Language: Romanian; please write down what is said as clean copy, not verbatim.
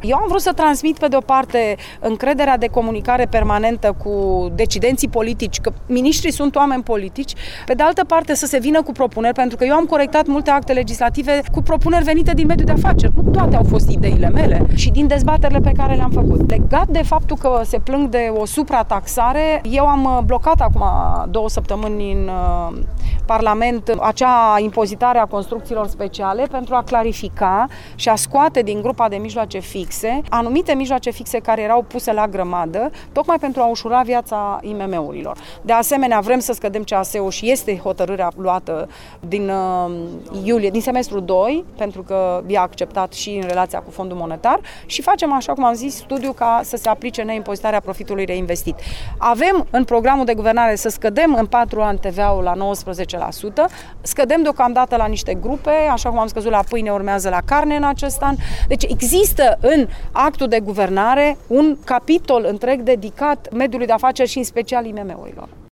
Eu am vrut să transmit pe de o parte încrederea de comunicare permanentă cu decidenții politici, că miniștrii sunt oameni politici, pe de altă parte să se vină cu propuneri, pentru că eu am corectat multe acte legislative cu propuneri venite din mediul de afaceri. Nu toate au fost ideile mele și din dezbaterile pe care le-am făcut. Legat de faptul că se plâng de o suprataxare, eu am blocat acum 2 săptămâni în Parlament acea impozitare a construcțiilor speciale pentru a clarifica și a scoate din grupa de mijloace fixe anumite mijloace fixe care erau puse la grămadă, tocmai pentru a ușura viața IMM-urilor. De asemenea, vrem să scădem CAS-ul și este hotărârea luată din iulie, din semestrul 2, pentru că e acceptat și în relația cu Fondul Monetar și facem, așa cum am zis, studiu ca să se aplice neimpozitarea profitului reinvestit. Avem în programul de guvernare să scădem în 4 ani TVA-ul la 19%, scădem deocamdată la niște grupe, așa cum am scăzut la pâine, urmează la carne în acest an. Deci există în actul de guvernare un capitol întreg dedicat mediului de afaceri și în special IMM-urilor.